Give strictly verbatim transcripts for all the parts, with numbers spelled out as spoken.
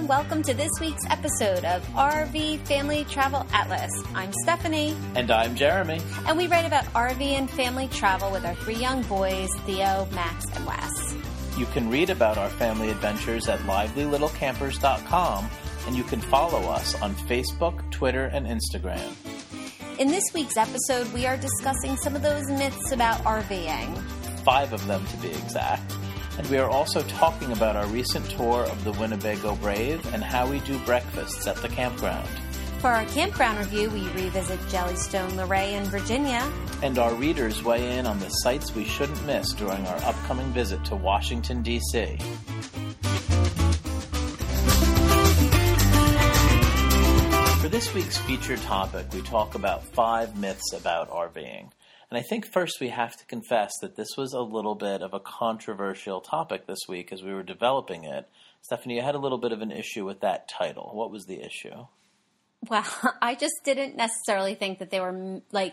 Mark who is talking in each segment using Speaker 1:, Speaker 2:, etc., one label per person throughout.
Speaker 1: welcome to this week's episode of R V Family Travel Atlas. I'm Stephanie.
Speaker 2: And I'm Jeremy.
Speaker 1: And we write about R V and family travel with our three young boys, Theo, Max, and Wes.
Speaker 2: You can read about our family adventures at lively little campers dot com, and you can follow us on Facebook, Twitter, and Instagram.
Speaker 1: In this week's episode, we are discussing some of those myths about RVing.
Speaker 2: Five of them, to be exact. And we are also talking about our recent tour of the Winnebago Brave and how we do breakfasts at the campground.
Speaker 1: For our campground review, we revisit Jellystone, Luray, and Virginia.
Speaker 2: And our readers weigh in on the sites we shouldn't miss during our upcoming visit to Washington, D C For this week's featured topic, we talk about five myths about RVing. And I think first we have to confess that this was a little bit of a controversial topic this week as we were developing it. Stephanie, you had a little bit of an issue with that title. What was the issue?
Speaker 1: Well, I just didn't necessarily think that they were, like,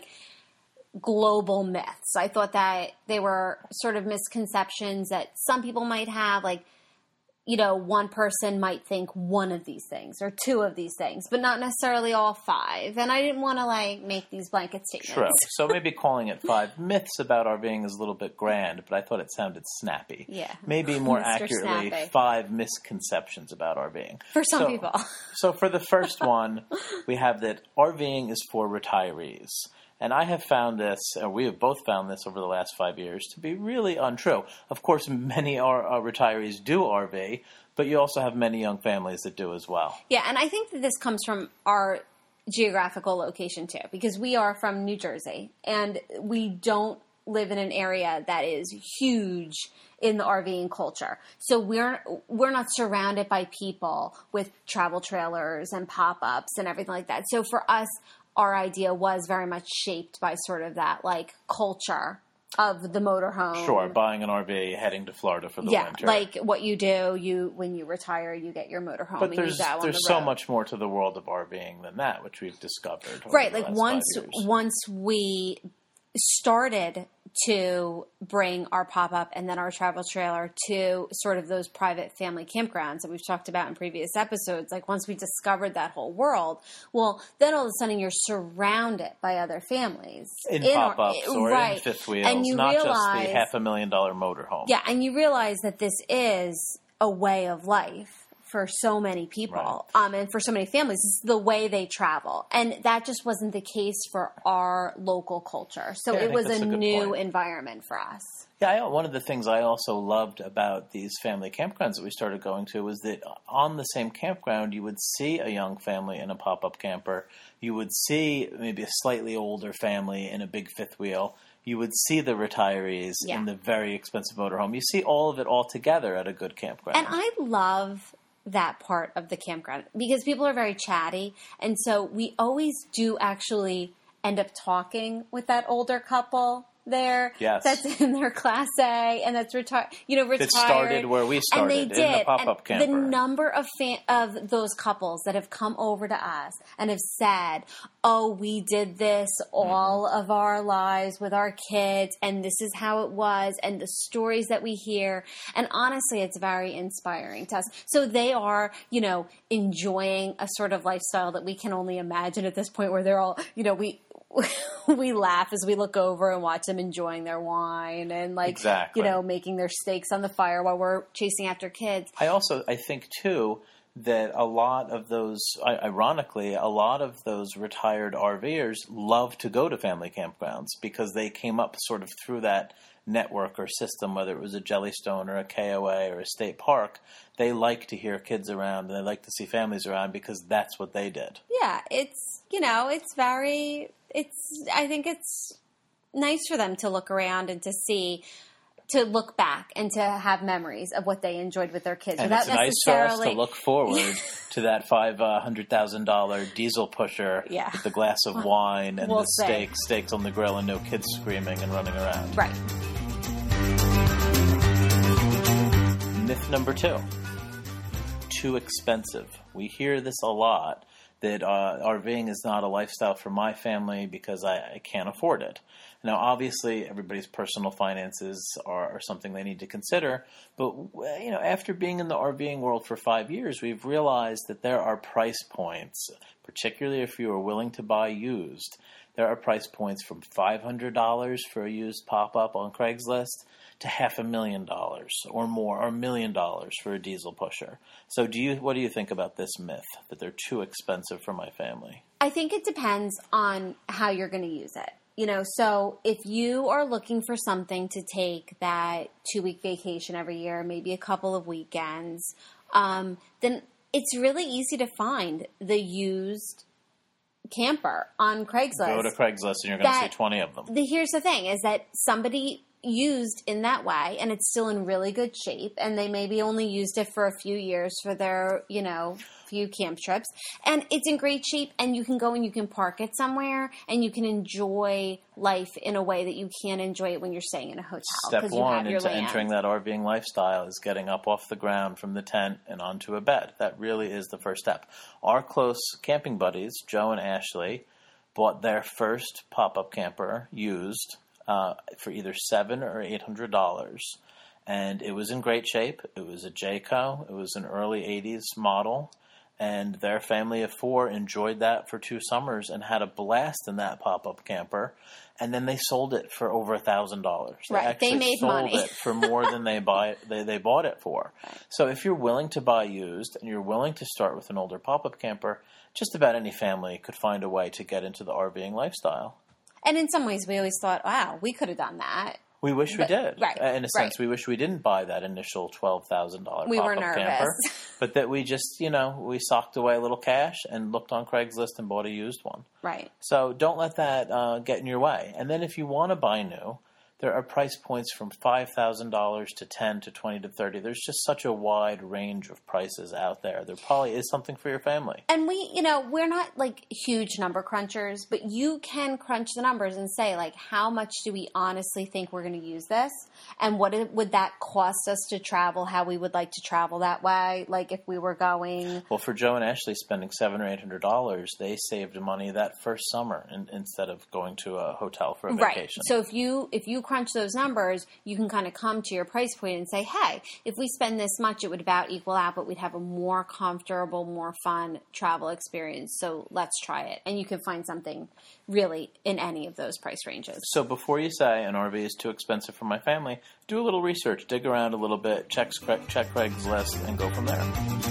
Speaker 1: global myths. I thought that they were sort of misconceptions that some people might have, like, you know, one person might think one of these things or two of these things, but not necessarily all five. And I didn't want to, like, make these blanket statements.
Speaker 2: True. So maybe calling it five myths about RVing is a little bit grand, but I thought it sounded snappy.
Speaker 1: Yeah.
Speaker 2: Maybe more
Speaker 1: Mister
Speaker 2: accurately,
Speaker 1: Snappy.
Speaker 2: five misconceptions about RVing.
Speaker 1: For some
Speaker 2: so,
Speaker 1: people.
Speaker 2: So for the first one, we have that RVing is for retirees. And I have found this, or we have both found this over the last five years, to be really untrue. Of course, many are, uh, retirees do R V, but you also have many young families that do as well.
Speaker 1: Yeah, and I think that this comes from our geographical location, too, because we are from New Jersey, and we don't live in an area that is huge in the RVing culture. So we're we're not surrounded by people with travel trailers and pop-ups and everything like that. So for us, our idea was very much shaped by sort of that, like, culture of the motorhome.
Speaker 2: Sure, buying an R V, heading to Florida for the
Speaker 1: yeah,
Speaker 2: winter.
Speaker 1: Yeah, like what you do, you when you retire, you get your motorhome
Speaker 2: but
Speaker 1: and
Speaker 2: there's,
Speaker 1: you go on
Speaker 2: there's
Speaker 1: the
Speaker 2: so
Speaker 1: road.
Speaker 2: much more to the world of RVing than that, which we've discovered over
Speaker 1: Right,
Speaker 2: the
Speaker 1: like
Speaker 2: last
Speaker 1: once
Speaker 2: five years.
Speaker 1: once we started to bring our pop-up and then our travel trailer to sort of those private family campgrounds that we've talked about in previous episodes, like once we discovered that whole world, well, then all of a sudden you're surrounded by other families.
Speaker 2: In,
Speaker 1: in
Speaker 2: pop-ups
Speaker 1: our,
Speaker 2: or
Speaker 1: right.
Speaker 2: in fifth wheels,
Speaker 1: and you
Speaker 2: not
Speaker 1: realize,
Speaker 2: just the half a million dollar motorhome.
Speaker 1: Yeah, and you realize that this is a way of life for so many people,
Speaker 2: right.
Speaker 1: um, and for so many families. It's the way they travel. And that just wasn't the case for our local culture. So
Speaker 2: yeah,
Speaker 1: it was a,
Speaker 2: a
Speaker 1: new
Speaker 2: point.
Speaker 1: environment for us.
Speaker 2: Yeah, I, one of the things I also loved about these family campgrounds that we started going to was that on the same campground, you would see a young family in a pop-up camper. You would see maybe a slightly older family in a big fifth wheel. You would see the retirees
Speaker 1: yeah.
Speaker 2: in the very expensive motorhome. You see all of it all together at a good campground.
Speaker 1: And I love that part of the campground because people are very chatty. And so we always do actually end up talking with that older couple there.
Speaker 2: Yes.
Speaker 1: That's in their Class A and that's retired, you know, retired.
Speaker 2: It started where we started,
Speaker 1: and they did.
Speaker 2: in the pop-up
Speaker 1: and
Speaker 2: camper.
Speaker 1: The number of fan- of those couples that have come over to us and have said, oh, we did this all mm-hmm. of our lives with our kids, and this is how it was, and the stories that we hear. And honestly, it's very inspiring to us. So they are, you know, enjoying a sort of lifestyle that we can only imagine at this point where they're all, you know, we... we laugh as we look over and watch them enjoying their wine and, like,
Speaker 2: exactly.
Speaker 1: you know, making their steaks on the fire while we're chasing after kids.
Speaker 2: I also, I think, too, that a lot of those, ironically, a lot of those retired RVers love to go to family campgrounds because they came up sort of through that network or system, whether it was a Jellystone or a K O A or a state park. They like to hear kids around and they like to see families around because that's what they did.
Speaker 1: Yeah, it's, you know, it's very... It's. I think it's nice for them to look around and to see, to look back and to have memories of what they enjoyed with their kids.
Speaker 2: And
Speaker 1: without
Speaker 2: it's nice for
Speaker 1: necessarily...
Speaker 2: us to look forward to that five hundred thousand dollar diesel pusher
Speaker 1: yeah.
Speaker 2: with the glass of wine and
Speaker 1: we'll
Speaker 2: the steak, steaks on the grill and no kids screaming and running around.
Speaker 1: Right.
Speaker 2: Myth number two. Too expensive. We hear this a lot. That uh, RVing is not a lifestyle for my family because I, I can't afford it. Now, obviously, everybody's personal finances are, are something they need to consider. But, you know, after being in the RVing world for five years, we've realized that there are price points, particularly if you are willing to buy used. There are price points from five hundred dollars for a used pop-up on Craigslist to half a million dollars or more, or a million dollars for a diesel pusher. So do you, what do you think about this myth, that they're too expensive for my family?
Speaker 1: I think it depends on how you're going to use it. You know, so if you are looking for something to take that two-week vacation every year, maybe a couple of weekends, um, then it's really easy to find the used camper on Craigslist.
Speaker 2: Go to Craigslist and you're going to see twenty of them.
Speaker 1: The, here's the thing, is that somebody used in that way, and it's still in really good shape, and they maybe only used it for a few years for their, you know, few camp trips, and it's in great shape, and you can go and you can park it somewhere, and you can enjoy life in a way that you can't enjoy it when you're staying in a hotel.
Speaker 2: Step
Speaker 1: you
Speaker 2: one
Speaker 1: have your
Speaker 2: into
Speaker 1: land.
Speaker 2: entering that RVing lifestyle is getting up off the ground from the tent and onto a bed. That really is the first step. Our close camping buddies, Joe and Ashley, bought their first pop-up camper used uh, for either seven or eight hundred dollars, and it was in great shape. It was a Jayco. It was an early eighties model. And their family of four enjoyed that for two summers and had a blast in that pop-up camper. And then they sold it for over a thousand dollars.
Speaker 1: Right,
Speaker 2: They actually
Speaker 1: they made
Speaker 2: sold
Speaker 1: money.
Speaker 2: it for more than they buy they they bought it for.
Speaker 1: Right.
Speaker 2: So if you're willing to buy used and you're willing to start with an older pop-up camper, just about any family could find a way to get into the RVing lifestyle.
Speaker 1: And in some ways, we always thought, wow, we could have done that.
Speaker 2: We wish
Speaker 1: But-
Speaker 2: we did.
Speaker 1: right,
Speaker 2: In a sense,
Speaker 1: right.
Speaker 2: we wish we didn't buy that initial twelve thousand dollars
Speaker 1: We were
Speaker 2: pop-up
Speaker 1: nervous.
Speaker 2: camper. But that we just, you know, we socked away a little cash and looked on Craigslist and bought a used one.
Speaker 1: Right.
Speaker 2: So don't let that uh, get in your way. And then if you want to buy new, there are price points from five thousand dollars to ten to twenty to thirty. There's just such a wide range of prices out there. There probably is something for your family.
Speaker 1: And we, you know, we're not like huge number crunchers, but you can crunch the numbers and say, like, how much do we honestly think we're going to use this? And what it, would that cost us to travel, how we would like to travel that way? Like if we were going...
Speaker 2: Well, for Joe and Ashley spending seven or eight hundred dollars, they saved money that first summer in, instead of going to a hotel for a
Speaker 1: Right.
Speaker 2: vacation.
Speaker 1: So if you if you crunch those numbers, you can kind of come to your price point and say, hey, if we spend this much, it would about equal out, but we'd have a more comfortable, more fun travel experience. So let's try it. And you can find something really in any of those price ranges.
Speaker 2: So before you say an R V is too expensive for my family, do a little research, dig around a little bit, check check Craigslist, and go from there.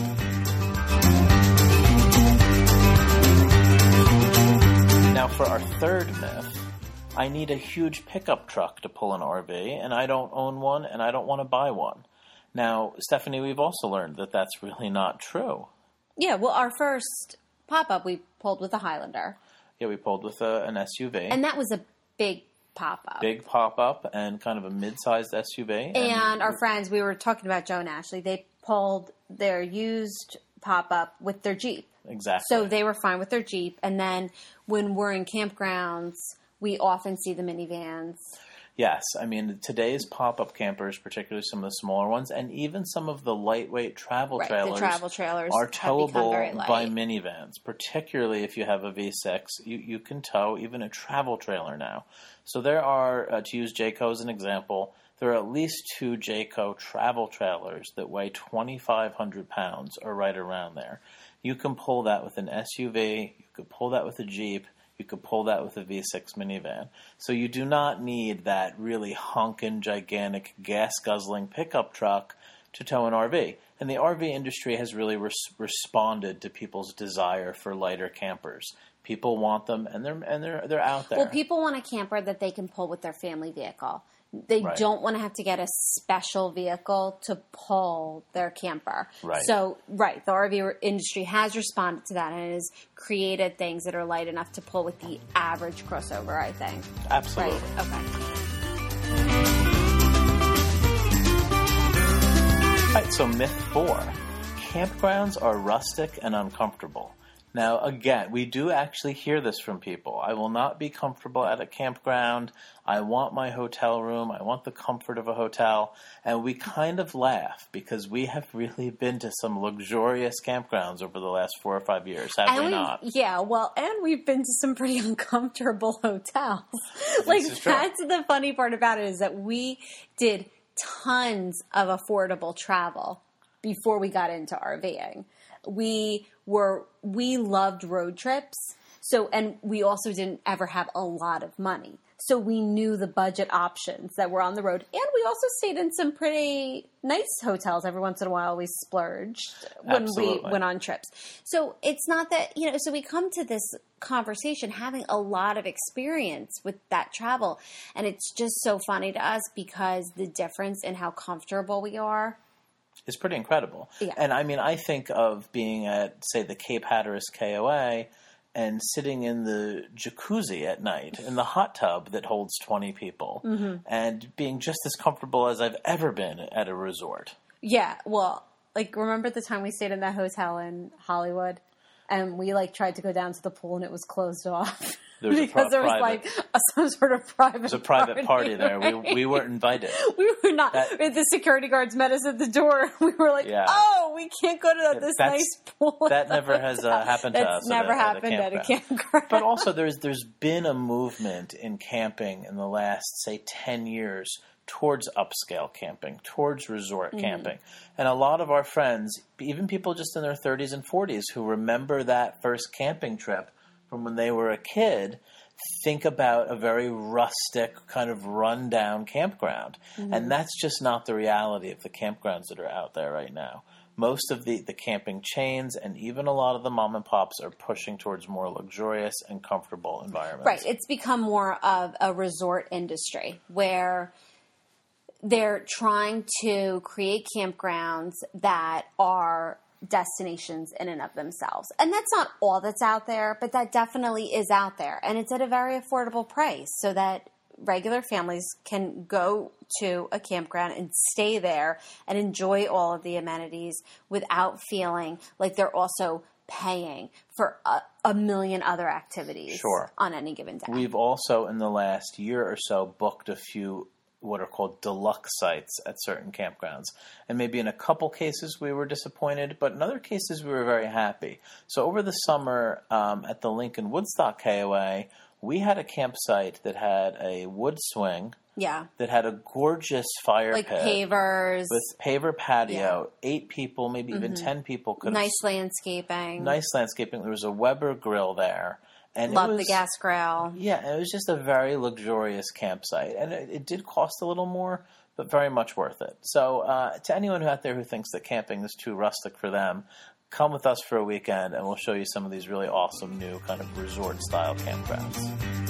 Speaker 2: Now for our third myth, I need a huge pickup truck to pull an R V, and I don't own one, and I don't want to buy one. Now, Stephanie, we've also learned that that's really not true.
Speaker 1: Yeah, well, our first pop-up, we pulled with a Highlander.
Speaker 2: Yeah, we pulled with a, an S U V.
Speaker 1: And that was a big pop-up.
Speaker 2: Big pop-up and kind of a mid-sized S U V. And,
Speaker 1: And our friends, we were talking about Joe and Ashley, they pulled their used pop-up with their Jeep.
Speaker 2: Exactly.
Speaker 1: So they were fine with their Jeep. And then when we're in campgrounds, we often see the minivans.
Speaker 2: Yes. I mean, today's pop-up campers, particularly some of the smaller ones, and even some of the lightweight travel
Speaker 1: Right,
Speaker 2: trailers,
Speaker 1: the travel trailers
Speaker 2: are
Speaker 1: have become very
Speaker 2: towable
Speaker 1: light.
Speaker 2: by minivans, particularly if you have a V six. You, you can tow even a travel trailer now. So there are, uh, to use Jayco as an example, there are at least two Jayco travel trailers that weigh twenty-five hundred pounds or right around there. You can pull that with an S U V. You could pull that with a Jeep. You could pull that with a V six minivan. So you do not need that really honkin', gigantic, gas-guzzling pickup truck to tow an R V. And the R V industry has really res- responded to people's desire for lighter campers. People want them, and they're and they're they're out there.
Speaker 1: Well, people want a camper that they can pull with their family vehicle. They
Speaker 2: Right.
Speaker 1: don't want to have to get a special vehicle to pull their camper.
Speaker 2: Right.
Speaker 1: So, right, the R V industry has responded to that and has created things that are light enough to pull with the average crossover, I think.
Speaker 2: Absolutely.
Speaker 1: Right, okay.
Speaker 2: All right, so myth four. Campgrounds are rustic and uncomfortable. Now, again, we do actually hear this from people. I will not be comfortable at a campground. I want my hotel room. I want the comfort of a hotel. And we kind of laugh because we have really been to some luxurious campgrounds over the last four or five years, have
Speaker 1: and
Speaker 2: we
Speaker 1: we
Speaker 2: not?
Speaker 1: Yeah, well, and we've been to some pretty uncomfortable hotels. Like,
Speaker 2: is true.
Speaker 1: that's the funny part about it, is that we did tons of affordable travel before we got into RVing. We were, we loved road trips. So, and we also didn't ever have a lot of money. So we knew the budget options that were on the road. And we also stayed in some pretty nice hotels. Every once in a while we splurged when
Speaker 2: Absolutely.
Speaker 1: we went on trips. So it's not that, you know, so we come to this conversation having a lot of experience with that travel. And it's just so funny to us because the difference in how comfortable we are.
Speaker 2: It's pretty incredible.
Speaker 1: Yeah.
Speaker 2: And I mean, I think of being at, say, the Cape Hatteras K O A and sitting in the jacuzzi at night, in the hot tub that holds twenty people, mm-hmm. and being just as comfortable as I've ever been at a resort.
Speaker 1: Yeah, well, like, remember the time we stayed in that hotel in Hollywood? And we, like, tried to go down to the pool and it was closed off.
Speaker 2: There was a
Speaker 1: because
Speaker 2: pro-
Speaker 1: there was,
Speaker 2: private.
Speaker 1: like, a, some sort of private
Speaker 2: It was a private party,
Speaker 1: party
Speaker 2: there.
Speaker 1: right?
Speaker 2: We we weren't invited.
Speaker 1: We were not.
Speaker 2: That-
Speaker 1: the security guards met us at the door. We were like,
Speaker 2: Yeah.
Speaker 1: oh, we can't go to this
Speaker 2: That's-
Speaker 1: nice pool.
Speaker 2: That never has uh, happened to
Speaker 1: That's
Speaker 2: us.
Speaker 1: never
Speaker 2: at a,
Speaker 1: happened
Speaker 2: at a
Speaker 1: at a
Speaker 2: campground.
Speaker 1: campground.
Speaker 2: But also, there's there's been a movement in camping in the last, say, ten years towards upscale camping, towards resort mm-hmm. camping. And a lot of our friends, even people just in their thirties and forties who remember that first camping trip from when they were a kid, think about a very rustic, kind of rundown campground. Mm-hmm. And that's just not the reality of the campgrounds that are out there right now. Most of the, the camping chains and even a lot of the mom and pops are pushing towards more luxurious and comfortable environments.
Speaker 1: Right. It's become more of a resort industry where they're trying to create campgrounds that are destinations in and of themselves. And that's not all that's out there, but that definitely is out there. And it's at a very affordable price so that regular families can go to a campground and stay there and enjoy all of the amenities without feeling like they're also paying for a, a million other activities
Speaker 2: sure.
Speaker 1: on any given day.
Speaker 2: We've also, in the last year or so, booked a few what are called deluxe sites at certain campgrounds. And maybe in a couple cases we were disappointed, but in other cases we were very happy. So over the summer um, at the Lincoln Woodstock K O A, we had a campsite that had a wood swing,
Speaker 1: yeah,
Speaker 2: that had a gorgeous fire
Speaker 1: like
Speaker 2: pit.
Speaker 1: pavers.
Speaker 2: With paver patio, yeah. eight people, maybe mm-hmm. even ten people could
Speaker 1: Nice landscaping.
Speaker 2: Nice landscaping. There was a Weber grill there. And
Speaker 1: Love
Speaker 2: it was,
Speaker 1: the gas grill.
Speaker 2: Yeah, it was just a very luxurious campsite. And it, it did cost a little more, but very much worth it. So uh, to anyone out there who thinks that camping is too rustic for them, come with us for a weekend and we'll show you some of these really awesome new kind of resort-style campgrounds.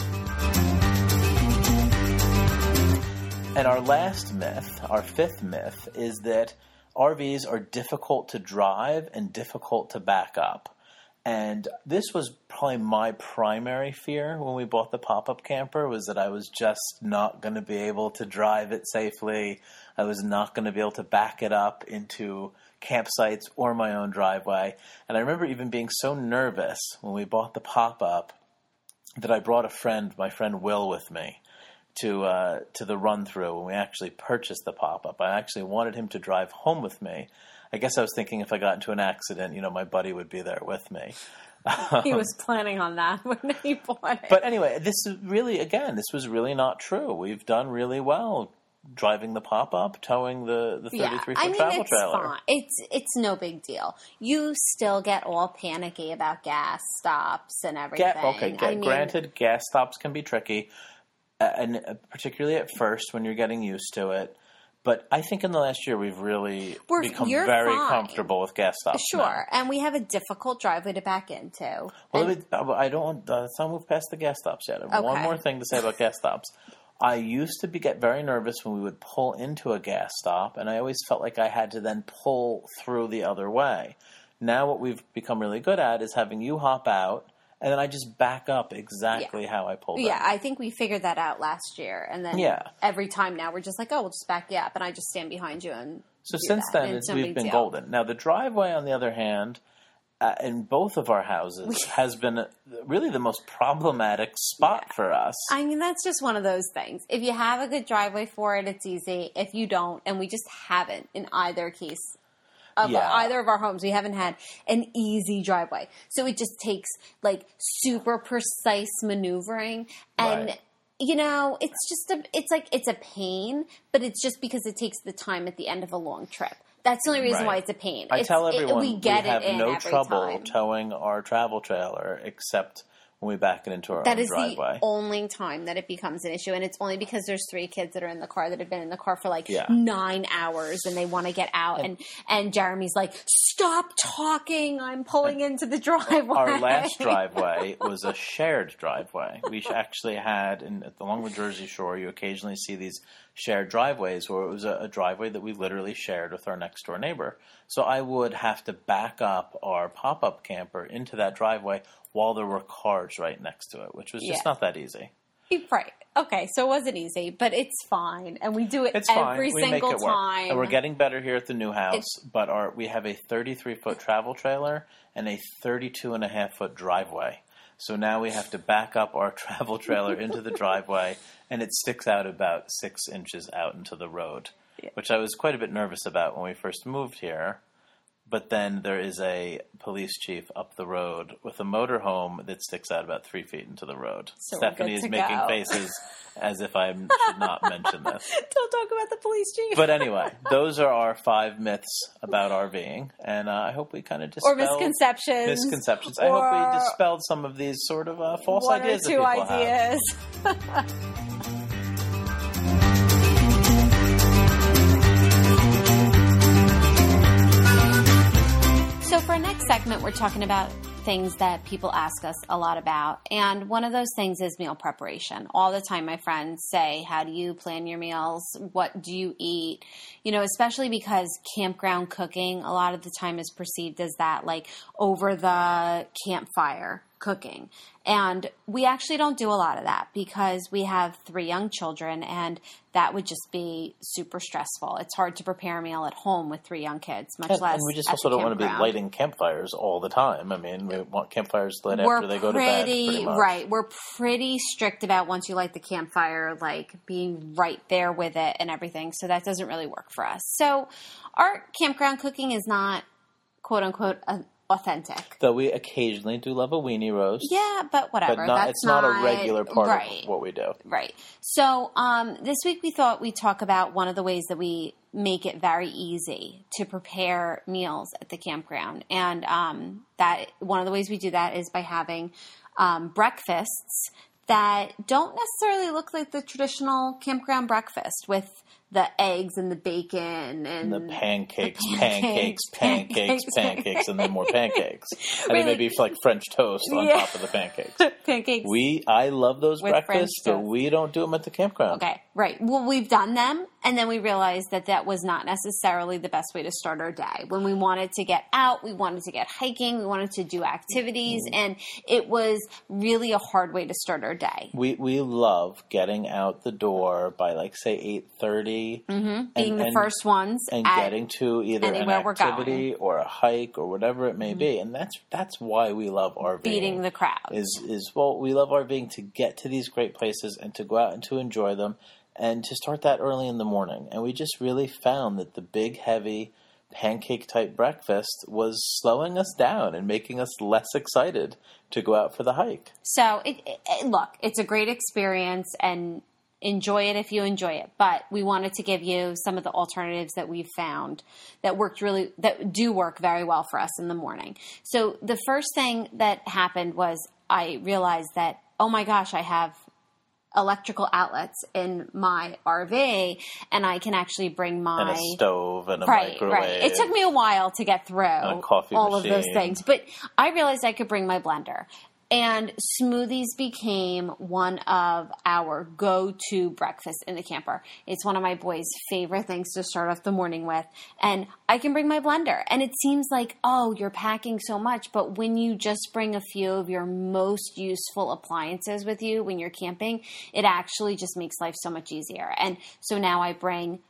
Speaker 2: And our last myth, our fifth myth, is that R Vs are difficult to drive and difficult to back up. And this was probably my primary fear when we bought the pop-up camper, was that I was just not going to be able to drive it safely. I was not going to be able to back it up into campsites or my own driveway. And I remember even being so nervous when we bought the pop-up that I brought a friend, my friend Will, with me to uh, to the run-through when we actually purchased the pop-up. I actually wanted him to drive home with me. I guess I was thinking if I got into an accident, you know, my buddy would be there with me.
Speaker 1: He was planning on that when he bought it.
Speaker 2: But anyway, this is really, again, this was really not true. We've done really well driving the pop-up, towing the, the thirty-three foot
Speaker 1: yeah, I mean,
Speaker 2: travel
Speaker 1: it's
Speaker 2: trailer.
Speaker 1: Fine. It's it's no big deal. You still get all panicky about gas stops and everything.
Speaker 2: Ga- okay, ga-
Speaker 1: I mean,
Speaker 2: granted, gas stops can be tricky, uh, and uh, particularly at first when you're getting used to it. But I think in the last year we've really
Speaker 1: We're,
Speaker 2: become
Speaker 1: you're
Speaker 2: very
Speaker 1: fine.
Speaker 2: comfortable with gas stops.
Speaker 1: Sure,
Speaker 2: now.
Speaker 1: and we have a difficult driveway to back into.
Speaker 2: Well,
Speaker 1: and,
Speaker 2: let me, I don't. Uh, let's not move past the gas stops yet. I have
Speaker 1: okay.
Speaker 2: one more thing to say about gas stops. I used to be get very nervous when we would pull into a gas stop, and I always felt like I had to then pull through the other way. Now, what we've become really good at is having you hop out. And then I just back up exactly
Speaker 1: yeah.
Speaker 2: how I pulled
Speaker 1: Yeah,
Speaker 2: in.
Speaker 1: I think we figured that out last year. And then
Speaker 2: yeah.
Speaker 1: every time now we're just like, oh, we'll just back you up. And I just stand behind you and
Speaker 2: So
Speaker 1: do
Speaker 2: since
Speaker 1: that.
Speaker 2: then,
Speaker 1: And
Speaker 2: it's,
Speaker 1: no
Speaker 2: we've
Speaker 1: big
Speaker 2: been
Speaker 1: deal.
Speaker 2: golden. Now, the driveway, on the other hand, uh, in both of our houses has been a, really the most problematic spot yeah. for us.
Speaker 1: I mean, that's just one of those things. If you have a good driveway for it, it's easy. If you don't, and we just haven't in either case of
Speaker 2: yeah.
Speaker 1: either of our homes, we haven't had an easy driveway. So it just takes like super precise maneuvering and
Speaker 2: right.
Speaker 1: you know, it's just a, it's like, it's a pain, but it's just because it takes the time at the end of a long trip. That's the only reason
Speaker 2: right.
Speaker 1: why it's a pain.
Speaker 2: I
Speaker 1: it's,
Speaker 2: tell everyone
Speaker 1: it, we, get
Speaker 2: we have
Speaker 1: it in
Speaker 2: no
Speaker 1: every
Speaker 2: trouble
Speaker 1: time.
Speaker 2: towing our travel trailer except when we back it into our
Speaker 1: that
Speaker 2: own
Speaker 1: is
Speaker 2: driveway.
Speaker 1: The only time that it becomes an issue, and it's only because there's three kids that are in the car that have been in the car for like
Speaker 2: yeah.
Speaker 1: nine hours and they want to get out, and, and and Jeremy's like, "Stop talking! I'm pulling into the driveway."
Speaker 2: Our last driveway was a shared driveway. We actually had, in, along the Jersey Shore, you occasionally see these shared driveways where it was a, a driveway that we literally shared with our next door neighbor. So I would have to back up our pop-up camper into that driveway while there were cars right next to it, which was just yeah. not that easy.
Speaker 1: Right. Okay, so it wasn't easy, but it's fine. And we do it
Speaker 2: it's
Speaker 1: every
Speaker 2: fine. We
Speaker 1: single
Speaker 2: make it work.
Speaker 1: time.
Speaker 2: And we're getting better here at the new house,
Speaker 1: it's,
Speaker 2: but our we have a thirty-three foot travel trailer and a thirty-two and a half foot driveway. So now we have to back up our travel trailer into the driveway, and it sticks out about six inches out into the road, yeah. which I was quite a bit nervous about when we first moved here. But then there is a police chief up the road with a motorhome that sticks out about three feet into the road.
Speaker 1: So
Speaker 2: Stephanie is making
Speaker 1: go.
Speaker 2: faces as if I should not mention this.
Speaker 1: Don't talk about the police chief.
Speaker 2: But anyway, those are our five myths about RVing, and uh, I hope we kind of dispelled...
Speaker 1: Or misconceptions.
Speaker 2: Misconceptions. I hope we dispelled some of these sort of uh, false
Speaker 1: one
Speaker 2: ideas
Speaker 1: or two
Speaker 2: that people
Speaker 1: ideas.
Speaker 2: have.
Speaker 1: So for our next segment, we're talking about things that people ask us a lot about. And one of those things is meal preparation. All the time my friends say, how do you plan your meals? What do you eat? You know, especially because campground cooking a lot of the time is perceived as that like over the campfire cooking. And we actually don't do a lot of that because we have three young children and that would just be super stressful. It's hard to prepare a meal at home with three young kids, much
Speaker 2: and,
Speaker 1: less
Speaker 2: And we just
Speaker 1: at
Speaker 2: also
Speaker 1: the
Speaker 2: don't want to be
Speaker 1: campground.
Speaker 2: lighting campfires all the time. I mean, we want campfires lit
Speaker 1: We're
Speaker 2: after they go
Speaker 1: pretty,
Speaker 2: to bed, pretty much.
Speaker 1: Right. We're pretty strict about once you light the campfire, like being right there with it and everything. So that doesn't really work for us. So our campground cooking is not, quote unquote, a authentic.
Speaker 2: Though we occasionally do love a weenie roast.
Speaker 1: Yeah, but whatever.
Speaker 2: But not,
Speaker 1: That's
Speaker 2: it's not, not a regular part
Speaker 1: right.
Speaker 2: of what we do.
Speaker 1: Right. So um, this week we thought we'd talk about one of the ways that we make it very easy to prepare meals at the campground. And um, that one of the ways we do that is by having um, breakfasts that don't necessarily look like the traditional campground breakfast with the eggs and the bacon and,
Speaker 2: and the pancakes,
Speaker 1: the
Speaker 2: pancakes, pancakes, pancakes, pancakes, pancakes, and then more pancakes. And
Speaker 1: really?
Speaker 2: then maybe like French toast on
Speaker 1: yeah.
Speaker 2: top of the pancakes.
Speaker 1: Pancakes.
Speaker 2: We, I love those
Speaker 1: with
Speaker 2: breakfasts, but we don't do them at the campground.
Speaker 1: Okay, right. Well, we've done them, and then we realized that that was not necessarily the best way to start our day. When we wanted to get out, we wanted to get hiking, we wanted to do activities, mm. and it was really a hard way to start our day.
Speaker 2: We we love getting out the door by like say eight thirty.
Speaker 1: Mm-hmm. Being
Speaker 2: and,
Speaker 1: the
Speaker 2: and,
Speaker 1: first ones.
Speaker 2: And getting to either an activity or a hike or whatever it may mm-hmm. be. And that's that's why we love RVing.
Speaker 1: Beating the crowd.
Speaker 2: Is, is, well, we love RVing to get to these great places and to go out and to enjoy them and to start that early in the morning. And we just really found that the big, heavy pancake-type breakfast was slowing us down and making us less excited to go out for the hike.
Speaker 1: So, it, it, look, it's a great experience and enjoy it if you enjoy it. But we wanted to give you some of the alternatives that we've found that worked really, that do work very well for us in the morning. So the first thing that happened was I realized that, oh my gosh, I have electrical outlets in my R V and I can actually bring my...
Speaker 2: And a stove and a
Speaker 1: right,
Speaker 2: microwave.
Speaker 1: Right. It took me a while to get through
Speaker 2: and a coffee
Speaker 1: all
Speaker 2: machine.
Speaker 1: of those things. But I realized I could bring my blender. And smoothies became one of our go-to breakfasts in the camper. It's one of my boys' favorite things to start off the morning with. And I can bring my blender. And it seems like, oh, you're packing so much. But when you just bring a few of your most useful appliances with you when you're camping, it actually just makes life so much easier. And so now I bring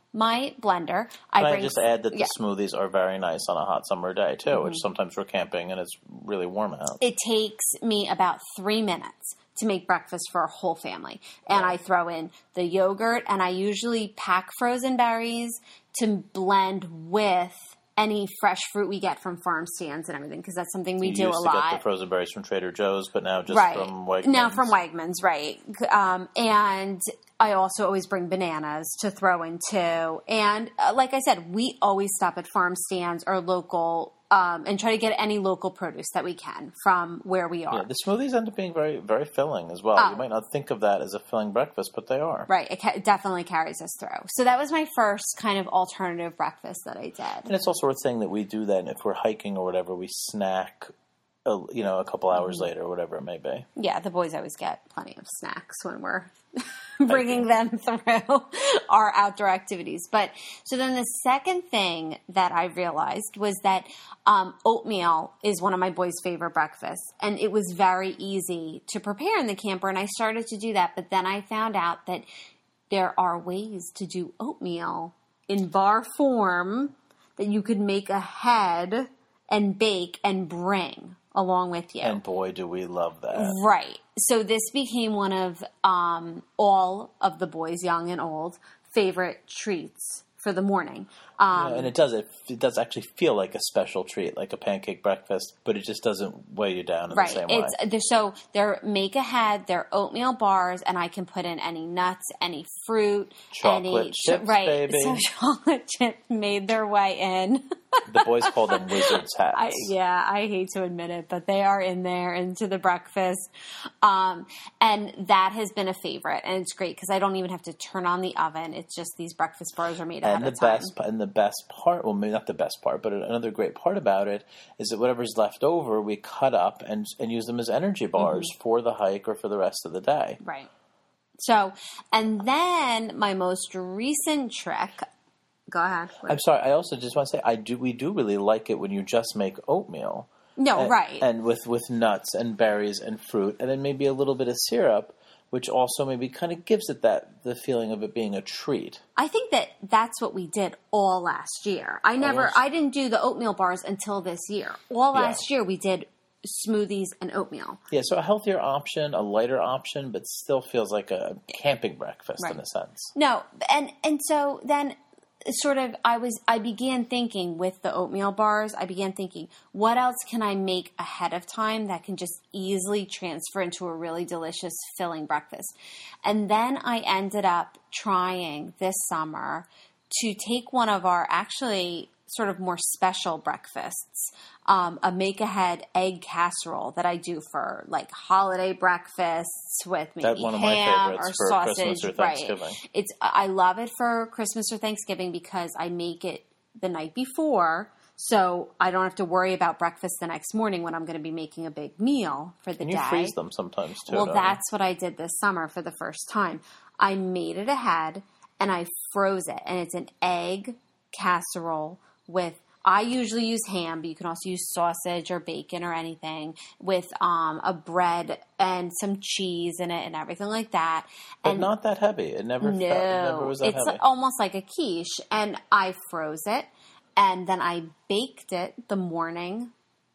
Speaker 1: my blender. I
Speaker 2: Can
Speaker 1: bring
Speaker 2: I just add that the
Speaker 1: yeah.
Speaker 2: smoothies are very nice on a hot summer day, too, mm-hmm. which sometimes we're camping and it's really warm out.
Speaker 1: It takes me about three minutes to make breakfast for a whole family. And yeah. I throw in the yogurt, and I usually pack frozen berries to blend with any fresh fruit we get from farm stands and everything, because that's something we
Speaker 2: you
Speaker 1: do
Speaker 2: used
Speaker 1: a
Speaker 2: to
Speaker 1: lot.
Speaker 2: Get the frozen berries from Trader Joe's, but now just
Speaker 1: right.
Speaker 2: from Wegmans.
Speaker 1: Now from Wegmans, right. Um, and I also always bring bananas to throw in too. And uh, like I said, we always stop at farm stands or local um, and try to get any local produce that we can from where we are.
Speaker 2: Yeah, the smoothies end up being very, very filling as well. Oh. You might not think of that as a filling breakfast, but they are.
Speaker 1: Right. It, ca- it definitely carries us through. So that was my first kind of alternative breakfast that I did.
Speaker 2: And it's also worth saying that we do that, and if we're hiking or whatever, we snack, a, you know, a couple hours mm-hmm. later or whatever it may be.
Speaker 1: Yeah, the boys always get plenty of snacks when we're bringing them through our outdoor activities. But so then the second thing that I realized was that um, oatmeal is one of my boys' favorite breakfasts. And it was very easy to prepare in the camper. And I started to do that. But then I found out that there are ways to do oatmeal in bar form that you could make ahead and bake and bring along with you.
Speaker 2: And boy, do we love that.
Speaker 1: Right. So this became one of um, all of the boys, young and old, favorite treats for the morning. Um,
Speaker 2: yeah, and it does it, it does actually feel like a special treat, like a pancake breakfast, but it just doesn't weigh you down in
Speaker 1: right.
Speaker 2: the same
Speaker 1: it's,
Speaker 2: way.
Speaker 1: They're, so they're make ahead, they're oatmeal bars, and I can put in any nuts, any fruit,
Speaker 2: chocolate
Speaker 1: any
Speaker 2: chips,
Speaker 1: right.
Speaker 2: baby.
Speaker 1: So chocolate chips made their way in.
Speaker 2: The boys call them wizard's hats.
Speaker 1: I, yeah, I hate to admit it, but they are in there into the breakfast. Um, and that has been a favorite, and it's great because I don't even have to turn on the oven. It's just these breakfast bars are made ahead
Speaker 2: and the
Speaker 1: of time.
Speaker 2: best and the best part, well, maybe not the best part, but another great part about it is that whatever's left over, we cut up and and use them as energy bars mm-hmm. for the hike or for the rest of the day.
Speaker 1: Right. So, and then my most recent trick. Go ahead. Please.
Speaker 2: I'm sorry. I also just want to say I do. We do really like it when you just make oatmeal.
Speaker 1: No,
Speaker 2: and,
Speaker 1: right.
Speaker 2: And with, with nuts and berries and fruit, and then maybe a little bit of syrup, which also maybe kind of gives it that the feeling of it being a treat.
Speaker 1: I think that that's what we did all last year. I never, Almost. I didn't do the oatmeal bars until this year. All last yeah. year we did smoothies and oatmeal.
Speaker 2: Yeah, so a healthier option, a lighter option, but still feels like a camping breakfast right. in a sense.
Speaker 1: No, and and so then. Sort of, I was, I began thinking with the oatmeal bars, I began thinking, what else can I make ahead of time that can just easily transfer into a really delicious filling breakfast? And then I ended up trying this summer to take one of our actually sort of more special breakfasts, um, a make-ahead egg casserole that I do for like holiday breakfasts with maybe
Speaker 2: That's one of
Speaker 1: ham
Speaker 2: my favorites
Speaker 1: or
Speaker 2: for
Speaker 1: sausage.
Speaker 2: Christmas or Thanksgiving.
Speaker 1: Right. It's I love it for Christmas or Thanksgiving because I make it the night before, so I don't have to worry about breakfast the next morning when I'm going to be making a big meal for the
Speaker 2: and
Speaker 1: day.
Speaker 2: You freeze them sometimes too.
Speaker 1: Well,
Speaker 2: don't
Speaker 1: that's
Speaker 2: you?
Speaker 1: what I did this summer for the first time. I made it ahead and I froze it, and it's an egg casserole with. I usually use ham, but you can also use sausage or bacon or anything with um, a bread and some cheese in it and everything like that.
Speaker 2: But
Speaker 1: and
Speaker 2: not that heavy. It never,
Speaker 1: no,
Speaker 2: felt, it never was that
Speaker 1: it's
Speaker 2: heavy.
Speaker 1: almost like a quiche. And I froze it, and then I baked it the morning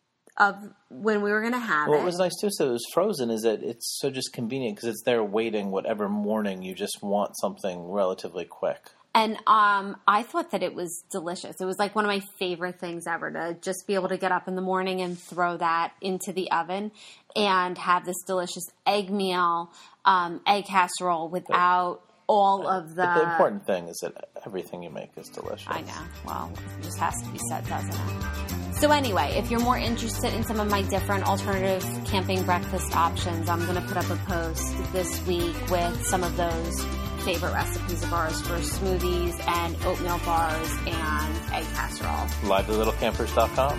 Speaker 1: of when we were going to have
Speaker 2: well,
Speaker 1: it.
Speaker 2: What was nice too, so it was frozen, is that it's so just convenient because it's there waiting whatever morning you just want something relatively quick.
Speaker 1: And um, I thought that it was delicious. It was like one of my favorite things ever to just be able to get up in the morning and throw that into the oven and have this delicious egg meal, um, egg casserole without all of the...
Speaker 2: But the important thing is that everything you make is delicious.
Speaker 1: I know. Well, it just has to be said, doesn't it? So anyway, if you're more interested in some of my different alternative camping breakfast options, I'm going to put up a post this week with some of those favorite recipes of ours for smoothies and oatmeal bars and egg casserole.
Speaker 2: lively little campers dot com.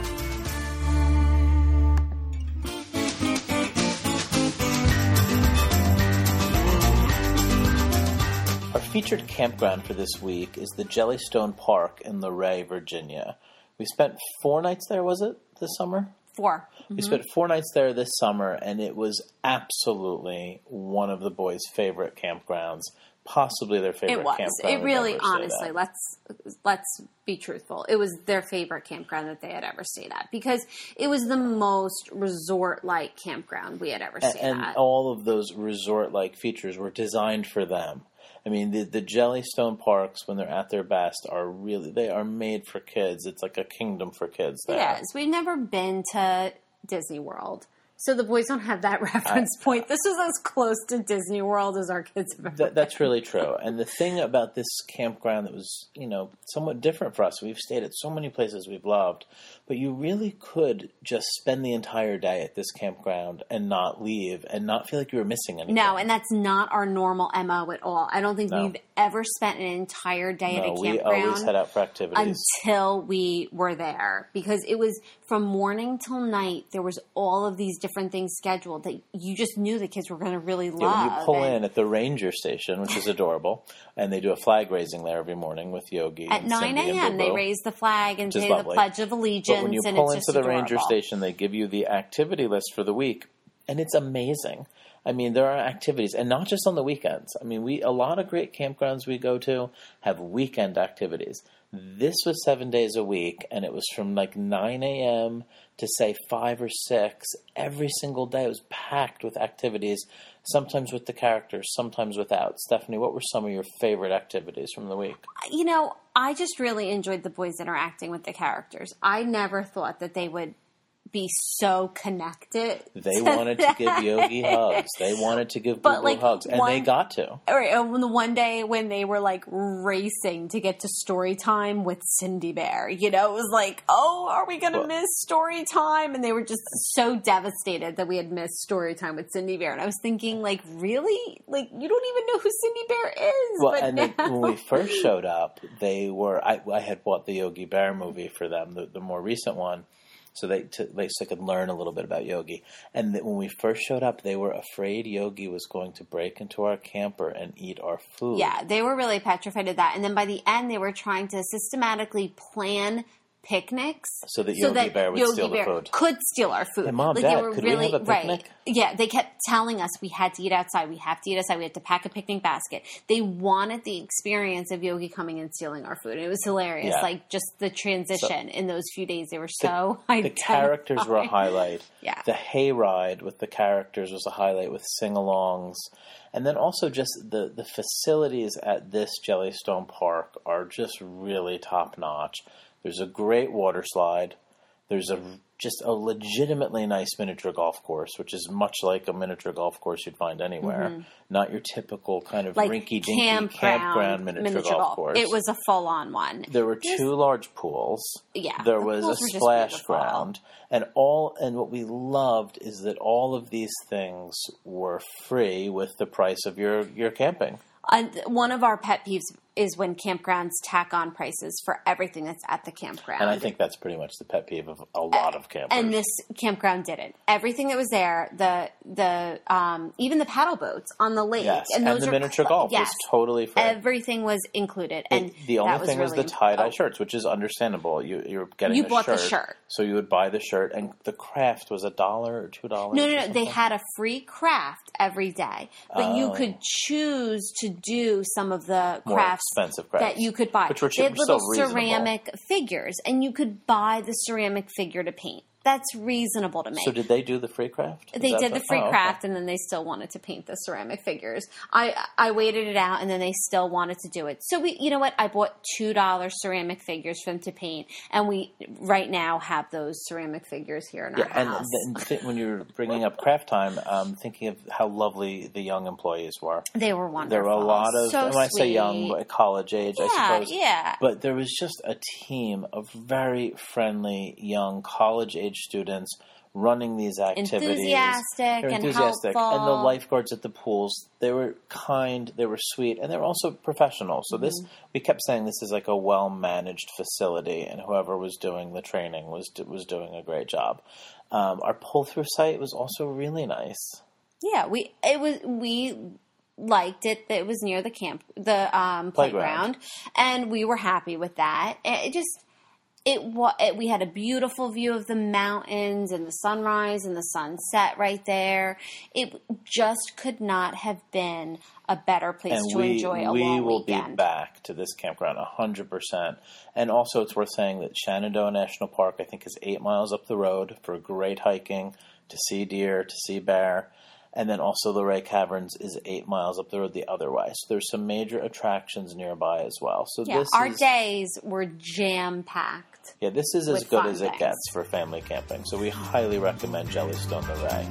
Speaker 2: Our featured campground for this week is the Jellystone Park in Luray, Virginia. We spent four nights there, was it, this summer?
Speaker 1: Four.
Speaker 2: We
Speaker 1: Mm-hmm.
Speaker 2: spent four nights there this summer, and it was absolutely one of the boys' favorite campgrounds. possibly their favorite
Speaker 1: It was.
Speaker 2: campground.
Speaker 1: It really,
Speaker 2: they've ever stayed
Speaker 1: honestly,
Speaker 2: at.
Speaker 1: let's let's be truthful. It was their favorite campground that they had ever stayed at because it was the most resort-like campground we had ever
Speaker 2: And,
Speaker 1: stayed
Speaker 2: and
Speaker 1: at.
Speaker 2: all of those resort-like features were designed for them. I mean, the, the Jellystone parks, when they're at their best, are really, they are made for kids. It's like a kingdom for kids there.
Speaker 1: Yes, we've never been to Disney World. So the boys don't have that reference I, point. This is as close to Disney World as our kids have ever
Speaker 2: that, That's
Speaker 1: been.
Speaker 2: really true. And the thing about this campground that was, you know, somewhat different for us, we've stayed at so many places we've loved, but you really could just spend the entire day at this campground and not leave and not feel like you were missing anything.
Speaker 1: No, and that's not our normal M O at all. I don't think
Speaker 2: no.
Speaker 1: we've ever spent an entire day
Speaker 2: no,
Speaker 1: at a campground.
Speaker 2: we always head out for activities.
Speaker 1: Until we were there. Because it was from morning till night, there was all of these different things scheduled that you just knew the kids were going to really love.
Speaker 2: Yeah, when you pull
Speaker 1: and
Speaker 2: in at the ranger station, which is adorable, and they do a flag raising there every morning with Yogi.
Speaker 1: At
Speaker 2: and
Speaker 1: nine a.m. they raise the flag and say the Pledge of Allegiance.
Speaker 2: But when you
Speaker 1: and
Speaker 2: pull
Speaker 1: it's
Speaker 2: into
Speaker 1: just
Speaker 2: the
Speaker 1: adorable.
Speaker 2: ranger station, they give you the activity list for the week, and it's amazing. I mean, there are activities, and not just on the weekends. I mean, we a lot of great campgrounds we go to have weekend activities. This was seven days a week, and it was from like nine a.m. to say five or six. Every single day it was packed with activities, sometimes with the characters, sometimes without. Stephanie, what were some of your favorite activities from the week?
Speaker 1: You know, I just really enjoyed the boys interacting with the characters. I never thought that they would be so connected.
Speaker 2: They wanted to give Yogi hugs. They wanted to give Google
Speaker 1: like,
Speaker 2: hugs, and
Speaker 1: one,
Speaker 2: they got to.
Speaker 1: All right, on the one day when they were like racing to get to story time with Cindy Bear, you know, it was like, oh, are we going to well, miss story time? And they were just so devastated that we had missed story time with Cindy Bear. And I was thinking, like, really? Like, you don't even know who Cindy Bear is.
Speaker 2: Well,
Speaker 1: but
Speaker 2: and
Speaker 1: now...
Speaker 2: then when we first showed up, they were, I, I had bought the Yogi Bear movie for them, the, the more recent one. So they, to, they so could learn a little bit about Yogi. And that when we first showed up, they were afraid Yogi was going to break into our camper and eat our food.
Speaker 1: Yeah, they were really petrified of that. And then by the end, they were trying to systematically plan picnics
Speaker 2: so that Yogi
Speaker 1: so that
Speaker 2: Bear would
Speaker 1: Yogi
Speaker 2: steal
Speaker 1: Bear
Speaker 2: the food.
Speaker 1: Could steal our food.
Speaker 2: Hey, Mom,
Speaker 1: like
Speaker 2: Dad,
Speaker 1: they were
Speaker 2: could
Speaker 1: really,
Speaker 2: we have a picnic?
Speaker 1: Right. Yeah, they kept telling us we had to eat outside. We have to eat outside. We had to pack a picnic basket. They wanted the experience of Yogi coming and stealing our food. And it was hilarious.
Speaker 2: Yeah.
Speaker 1: Like just the transition
Speaker 2: so,
Speaker 1: in those few days. They were so
Speaker 2: The, the characters were a highlight.
Speaker 1: Yeah.
Speaker 2: The hayride with the characters was a highlight with sing-alongs. And then also just the, the facilities at this Jellystone Park are just really top-notch. There's a great water slide. There's a just a legitimately nice miniature golf course, which is much like a miniature golf course you'd find anywhere. Mm-hmm. Not your typical kind of
Speaker 1: like
Speaker 2: rinky-dinky
Speaker 1: campground,
Speaker 2: campground miniature,
Speaker 1: miniature
Speaker 2: golf,
Speaker 1: golf
Speaker 2: course.
Speaker 1: It was a full-on one.
Speaker 2: There were
Speaker 1: There's,
Speaker 2: two large pools.
Speaker 1: Yeah,
Speaker 2: there
Speaker 1: the
Speaker 2: was
Speaker 1: pools
Speaker 2: a
Speaker 1: were
Speaker 2: splash
Speaker 1: just
Speaker 2: ground, and all. And what we loved is that all of these things were free with the price of your your camping.
Speaker 1: Uh, one of our pet peeves is when campgrounds tack on prices for everything that's at the campground.
Speaker 2: And I think that's pretty much the pet peeve of a lot of campers.
Speaker 1: And this campground didn't. Everything that was there, the the um, even the paddle boats on the lake,
Speaker 2: yes,
Speaker 1: and,
Speaker 2: and
Speaker 1: those
Speaker 2: the
Speaker 1: are
Speaker 2: miniature
Speaker 1: cl-
Speaker 2: golf
Speaker 1: yes,
Speaker 2: was totally free.
Speaker 1: Everything was included, and
Speaker 2: it, the only
Speaker 1: was
Speaker 2: thing was
Speaker 1: really
Speaker 2: the tie-dye
Speaker 1: oh.
Speaker 2: shirts, which is understandable. You you're getting
Speaker 1: you
Speaker 2: a
Speaker 1: bought
Speaker 2: shirt,
Speaker 1: the shirt,
Speaker 2: so you would buy the shirt, and the craft was a dollar or two dollars.
Speaker 1: No, no, no. They had a free craft every day, but
Speaker 2: oh.
Speaker 1: you could choose to do some of the
Speaker 2: More
Speaker 1: crafts
Speaker 2: expensive crafts
Speaker 1: that you could buy.
Speaker 2: Which were
Speaker 1: they had
Speaker 2: still
Speaker 1: little
Speaker 2: reasonable.
Speaker 1: ceramic figures, and you could buy the ceramic figure to paint. That's reasonable to me.
Speaker 2: So did they do the free craft? Is
Speaker 1: They did
Speaker 2: the,
Speaker 1: the free
Speaker 2: oh,
Speaker 1: craft,
Speaker 2: okay.
Speaker 1: and then they still wanted to paint the ceramic figures. I I waited it out, and then they still wanted to do it. So we, you know what? I bought two dollar ceramic figures for them to paint, and we right now have those ceramic figures here in
Speaker 2: yeah,
Speaker 1: our house.
Speaker 2: And th- th- when you're bringing up craft time, um, thinking of how lovely the young employees were.
Speaker 1: They were wonderful.
Speaker 2: There were a lot of,
Speaker 1: so
Speaker 2: when I say young,
Speaker 1: sweet.
Speaker 2: college age,
Speaker 1: yeah,
Speaker 2: I suppose.
Speaker 1: Yeah,
Speaker 2: But there was just a team of very friendly young college age students running these activities.
Speaker 1: Enthusiastic
Speaker 2: They're
Speaker 1: and
Speaker 2: enthusiastic.
Speaker 1: helpful.
Speaker 2: And the lifeguards at the pools, they were kind, they were sweet, and they were also professional. So mm-hmm. this, we kept saying this is like a well-managed facility, and whoever was doing the training was was doing a great job. Um, our pull-through site was also really nice.
Speaker 1: Yeah, we it was we liked it that it was near the camp, the um, playground,
Speaker 2: playground,
Speaker 1: and we were happy with that. It just. it, wa- it we had a beautiful view of the mountains and the sunrise and the sunset right there. It just could not have been a better place
Speaker 2: and
Speaker 1: to
Speaker 2: we,
Speaker 1: enjoy a
Speaker 2: we
Speaker 1: long
Speaker 2: will
Speaker 1: weekend.
Speaker 2: be back to this campground one hundred percent. And also it's worth saying that Shenandoah National Park, I think, is eight miles up the road for great hiking, to see deer, to see bear. And then also Luray Caverns is eight miles up the road the other way. So there's some major attractions nearby as well. So
Speaker 1: Yeah,
Speaker 2: this
Speaker 1: our
Speaker 2: is,
Speaker 1: days were jam-packed.
Speaker 2: Yeah, this is as
Speaker 1: with
Speaker 2: good
Speaker 1: fun
Speaker 2: as it
Speaker 1: things.
Speaker 2: gets for family camping. So we highly recommend Jellystone Luray.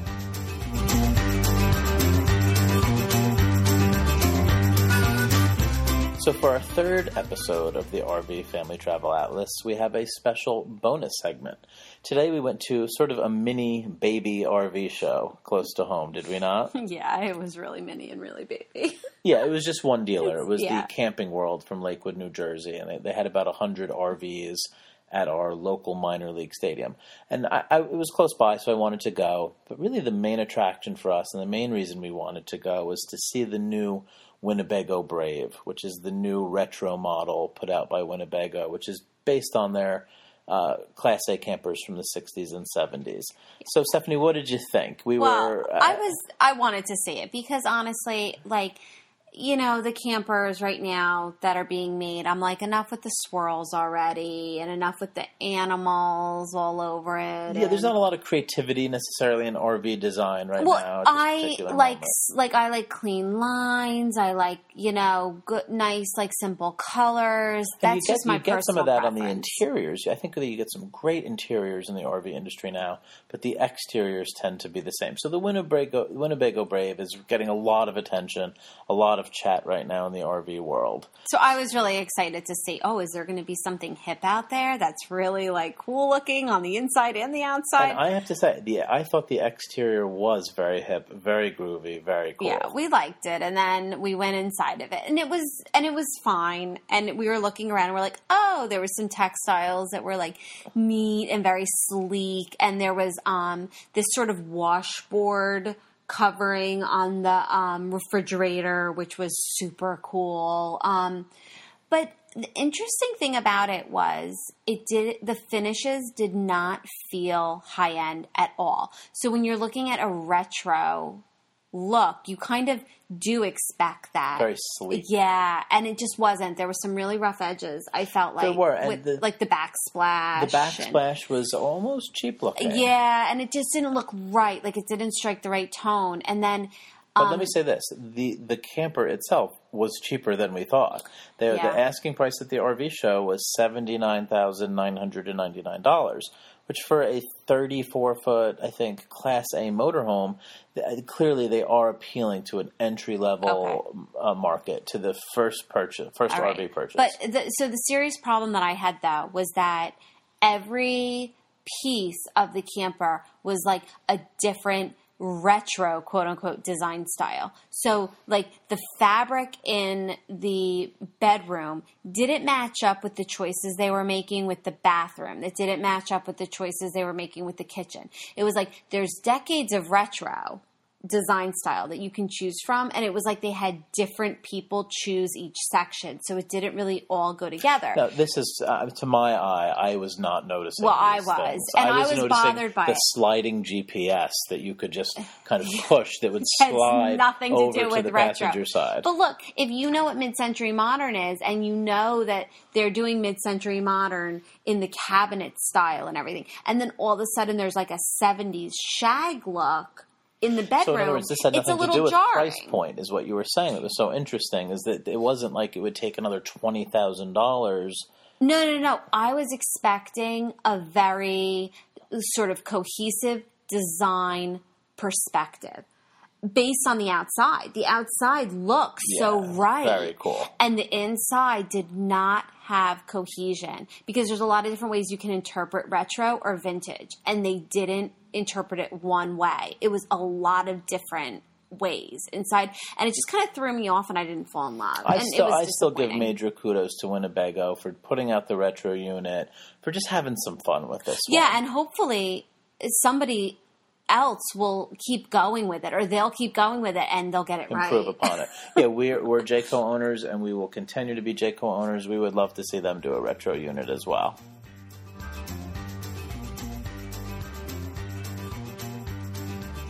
Speaker 2: So for our third episode of the R V Family Travel Atlas, we have a special bonus segment. Today we went to sort of a mini baby R V show close to home, did we not?
Speaker 1: Yeah, it was really mini and really baby.
Speaker 2: Yeah, it was just one dealer. It was
Speaker 1: Yeah.
Speaker 2: the Camping World from Lakewood, New Jersey, and they, they had about one hundred R Vs at our local minor league stadium. And I, I, it was close by, so I wanted to go. But really the main attraction for us and the main reason we wanted to go was to see the new Winnebago Brave, which is the new retro model put out by Winnebago, which is based on their uh, Class A campers from the sixties and seventies. So, Stephanie, what did you think? We
Speaker 1: Well,
Speaker 2: were. Uh,
Speaker 1: I was, I wanted to see it because honestly, like, you know, the campers right now that are being made, I'm like, enough with the swirls already and enough with the animals all over it.
Speaker 2: Yeah, there's
Speaker 1: and-
Speaker 2: not a lot of creativity necessarily in R V design right
Speaker 1: Well,
Speaker 2: now. at this
Speaker 1: I
Speaker 2: particular
Speaker 1: like
Speaker 2: moment.
Speaker 1: like I like clean lines. I like, you know, good, nice, like simple colors.
Speaker 2: And
Speaker 1: That's
Speaker 2: you get,
Speaker 1: just my
Speaker 2: you get some
Speaker 1: personal
Speaker 2: of that on the
Speaker 1: preference.
Speaker 2: interiors. I think that you get some great interiors in the R V industry now, but the exteriors tend to be the same. So the Winnebago, Winnebago Brave is getting a lot of attention, a lot of chat right now in the R V world.
Speaker 1: So I was really excited to see, oh, is there going to be something hip out there that's really like cool looking on the inside and the outside?
Speaker 2: And I have to say, the I thought the exterior was very hip, very groovy, very cool.
Speaker 1: Yeah, we liked it, and then we went inside of it, and it was and it was fine. And we were looking around, and we're like, oh, there was some textiles that were like neat and very sleek, and there was um this sort of washboard covering on the um, refrigerator, which was super cool. Um, but the interesting thing about it was it did the finishes did not feel high end at all. So when you're looking at a retro look, you kind of do expect that.
Speaker 2: Very sleek.
Speaker 1: Yeah, and it just wasn't. There were some really rough edges. I felt like
Speaker 2: There were, and
Speaker 1: with,
Speaker 2: the-
Speaker 1: like the backsplash.
Speaker 2: The
Speaker 1: and-
Speaker 2: backsplash was almost cheap looking.
Speaker 1: yeah, and it just didn't look right. Like it didn't strike the right tone. And then,
Speaker 2: But
Speaker 1: um,
Speaker 2: let me say this: the the camper itself was cheaper than we thought. The,
Speaker 1: Yeah.
Speaker 2: the asking price at the R V show was seventy nine thousand nine hundred and ninety nine dollars, which for a thirty four foot, I think, Class A motorhome, th- clearly they are appealing to an entry level uh, market, to the first purchase, first
Speaker 1: all
Speaker 2: R
Speaker 1: right.
Speaker 2: V purchase.
Speaker 1: But the, so the serious problem that I had though was that every piece of the camper was like a different retro quote unquote design style. So like the fabric in the bedroom didn't match up with the choices they were making with the bathroom. It didn't match up with the choices they were making with the kitchen. It was like there's decades of retro design style that you can choose from, and it was like they had different people choose each section, so it didn't really all go together.
Speaker 2: No, this is, uh, to my eye, I was not noticing.
Speaker 1: Well, I
Speaker 2: these
Speaker 1: was,
Speaker 2: things.
Speaker 1: and I was
Speaker 2: noticing
Speaker 1: bothered by
Speaker 2: the
Speaker 1: it.
Speaker 2: sliding G P S that you could just kind of push that would
Speaker 1: Has
Speaker 2: slide
Speaker 1: nothing to
Speaker 2: over
Speaker 1: do with
Speaker 2: the
Speaker 1: retro.
Speaker 2: passenger side.
Speaker 1: But look, if you know what mid-century modern is, and you know that they're doing mid-century modern in the cabinet style and everything, and then all of a sudden there's like a seventies shag look in the bedroom,
Speaker 2: So in other words, this had
Speaker 1: it's a
Speaker 2: nothing to
Speaker 1: little
Speaker 2: do with
Speaker 1: jarring.
Speaker 2: price point, is what you were saying. That was so interesting, is that it wasn't like it would take another twenty thousand dollars.
Speaker 1: No, no, no. I was expecting a very sort of cohesive design perspective based on the outside. The outside looks so right.
Speaker 2: Very cool.
Speaker 1: And the inside did not have cohesion because there's a lot of different ways you can interpret retro or vintage, and they didn't interpret it one way. It was a lot of different ways inside, and it just kind of threw me off, and I didn't fall in love.
Speaker 2: I
Speaker 1: and
Speaker 2: still,
Speaker 1: it was
Speaker 2: I still give
Speaker 1: disappointing.
Speaker 2: major kudos to Winnebago for putting out the retro unit, for just having some fun with this one.
Speaker 1: Yeah, and hopefully somebody else will keep going with it, or they'll keep going with it, and they'll get it
Speaker 2: improve
Speaker 1: right.
Speaker 2: upon it. Yeah, we're we're Jayco owners, and we will continue to be Jayco owners. We would love to see them do a retro unit as well.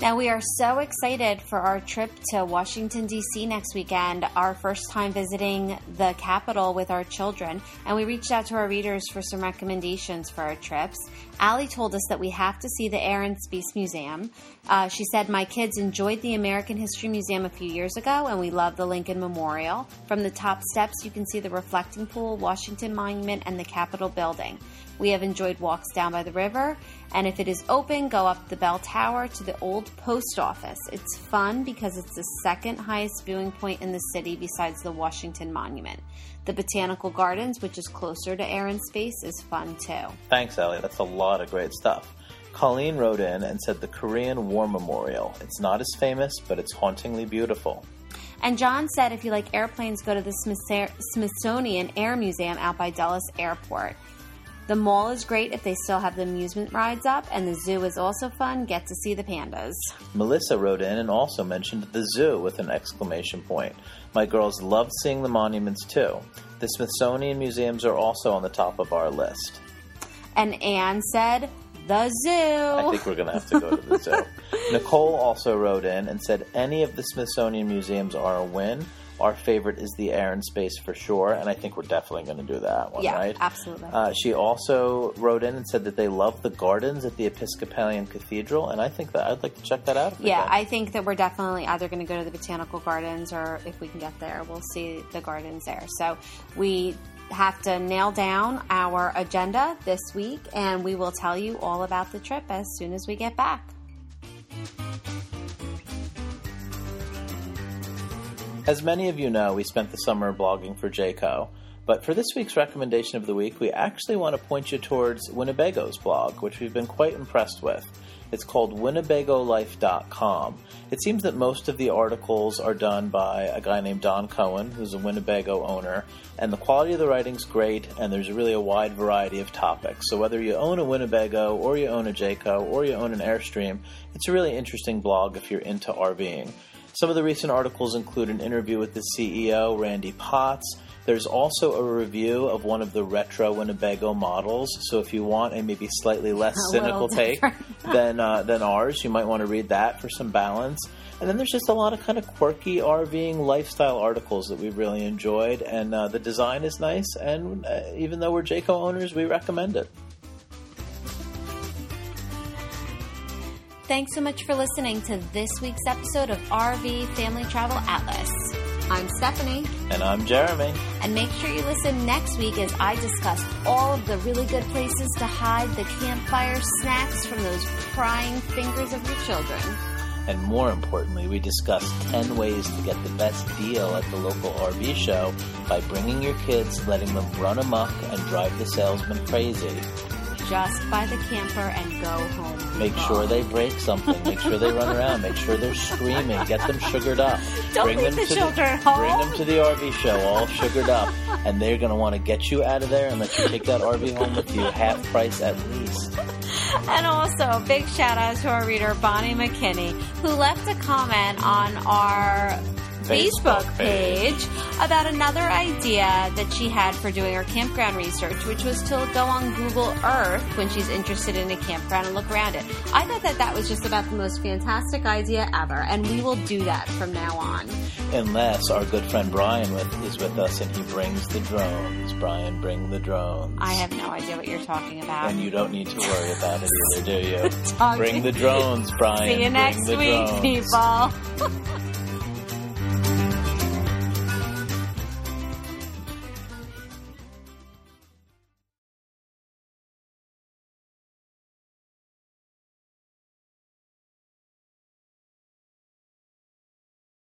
Speaker 1: Now, we are so excited for our trip to Washington, D C next weekend, our first time visiting the Capitol with our children, and we reached out to our readers for some recommendations for our trips. Allie told us that we have to see the Air and Space Museum. Uh, she said, my kids enjoyed the American History Museum a few years ago, and we love the Lincoln Memorial. From the top steps, you can see the reflecting pool, Washington Monument, and the Capitol building. We have enjoyed walks down by the river, and if it is open, go up the bell tower to the old post office. It's fun because it's the second highest viewing point in the city besides the Washington Monument. The Botanical Gardens, which is closer to Air and Space, is fun too.
Speaker 2: Thanks, Ellie. That's a lot of great stuff. Colleen wrote in and said the Korean War Memorial. It's not as famous, but it's hauntingly beautiful.
Speaker 1: And John said if you like airplanes, go to the Smithsonian Air Museum out by Dulles Airport. The mall is great if they still have the amusement rides up, and the zoo is also fun. Get to see the pandas.
Speaker 2: Melissa wrote in and also mentioned the zoo with an exclamation point. My girls loved seeing the monuments too. The Smithsonian museums are also on the top of our list.
Speaker 1: And Anne said, the zoo.
Speaker 2: I think we're going to have to go to the zoo. Nicole also wrote in and said any of the Smithsonian museums are a win. Our favorite is the Air and Space for sure, and I think we're definitely going to do that one,
Speaker 1: yeah,
Speaker 2: right?
Speaker 1: Yeah, absolutely.
Speaker 2: Uh, she also wrote in and said that they love the gardens at the Episcopalian Cathedral, and I think that I'd like to check that out.
Speaker 1: Yeah, I think that we're definitely either going to go to the Botanical Gardens, or if we can get there, we'll see the gardens there. So we have to nail down our agenda this week, and we will tell you all about the trip as soon as we get back.
Speaker 2: As many of you know, we spent the summer blogging for J C O, but for this week's recommendation of the week, we actually want to point you towards Winnebago's blog, which we've been quite impressed with. It's called Winnebago Life dot com. It seems that most of the articles are done by a guy named Don Cohen, who's a Winnebago owner, and the quality of the writing's great, and there's really a wide variety of topics. So whether you own a Winnebago, or you own a J C O, or you own an Airstream, it's a really interesting blog if you're into RVing. Some of the recent articles include an interview with the C E O, Randy Potts. There's also a review of one of the retro Winnebago models, so if you want a maybe slightly less
Speaker 1: a
Speaker 2: cynical take than uh, than ours, you might want to read that for some balance. And then there's just a lot of kind of quirky RVing lifestyle articles that we've really enjoyed, and uh, the design is nice, and uh, even though we're J C O owners, we recommend it.
Speaker 1: Thanks so much for listening to this week's episode of R V Family Travel Atlas. I'm Stephanie.
Speaker 2: And I'm Jeremy.
Speaker 1: And make sure you listen next week as I discuss all of the really good places to hide the campfire snacks from those prying fingers of your children.
Speaker 2: And more importantly, we discuss ten ways to get the best deal at the local R V show by bringing your kids, letting them run amok, and drive the salesman crazy.
Speaker 1: Just buy the camper and go home.
Speaker 2: Make sure they break something. Make sure they run around. Make sure they're screaming. Get them sugared up.
Speaker 1: Don't
Speaker 2: bring
Speaker 1: leave
Speaker 2: them
Speaker 1: the
Speaker 2: to
Speaker 1: children
Speaker 2: the,
Speaker 1: home.
Speaker 2: Bring them to the R V show all sugared up. And they're going to want to get you out of there and let you take that R V home with you half price at least.
Speaker 1: And also, a big shout out to our reader, Bonnie McKinney, who left a comment on our Facebook page about another idea that she had for doing her campground research, which was to go on Google Earth when she's interested in a campground and look around it. I thought that that was just about the most fantastic idea ever, and we will do that from now on.
Speaker 2: Unless our good friend Brian with, is with us and he brings the drones. Brian, bring the drones.
Speaker 1: I have no idea what you're talking about.
Speaker 2: And you don't need to worry about it either, do you?
Speaker 1: Talk
Speaker 2: Bring the drones, Brian.
Speaker 1: See you
Speaker 2: bring
Speaker 1: next
Speaker 2: the
Speaker 1: week,
Speaker 2: drones.
Speaker 1: people.